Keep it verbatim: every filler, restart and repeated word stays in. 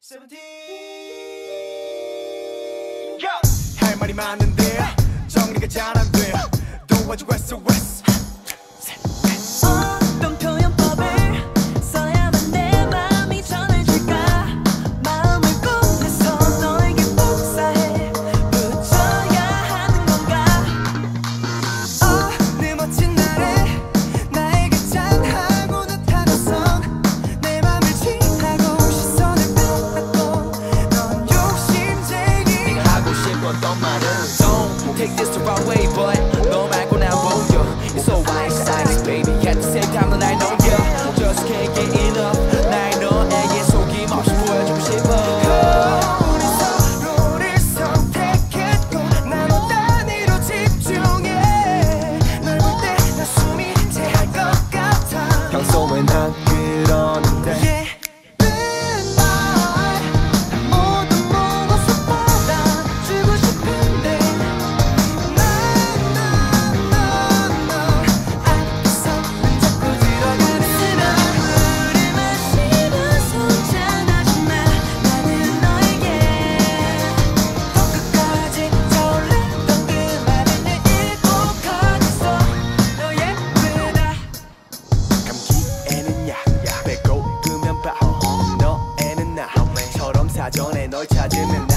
할 말이 많은데 정리가 잘 안 돼. 도와줘 에스 오 에스. 어떤 표현법을 써야만 내 마음이 전해질까. 마음을 꺼내서 너에게 복사해 붙여야 하는 건가. 어느 멋진 날에 나에게 짠하고 나타나선 내 맘을 취하고 시선을 빼앗고 넌 욕심쟁이. 네가 하고 싶었던 말은 Don't take this the wrong way but 너 말고 난 보여. It's so white size baby at the same time 넌 날 녹여. Just can't get enough. 날 너에게 속임없이 보여주고 싶어. 우리 서로를 선택했고 난 너 단위로 집중해. 널 볼 때 나 숨이 채할 것 같아. 평소에 난 그러는데 Yeah. 맨날 모두 먹어서 받아주고 싶은데 난난난난 앞에서는 자꾸 들어가는 물을 마시면서 잔하지 마. 나는 너에게 더 끝까지 저올랐던 그 말을 읽고 거기서 너 예쁘다. 감기에는 약 배고프면 밥 너에는 나처럼 사전에 널 찾으면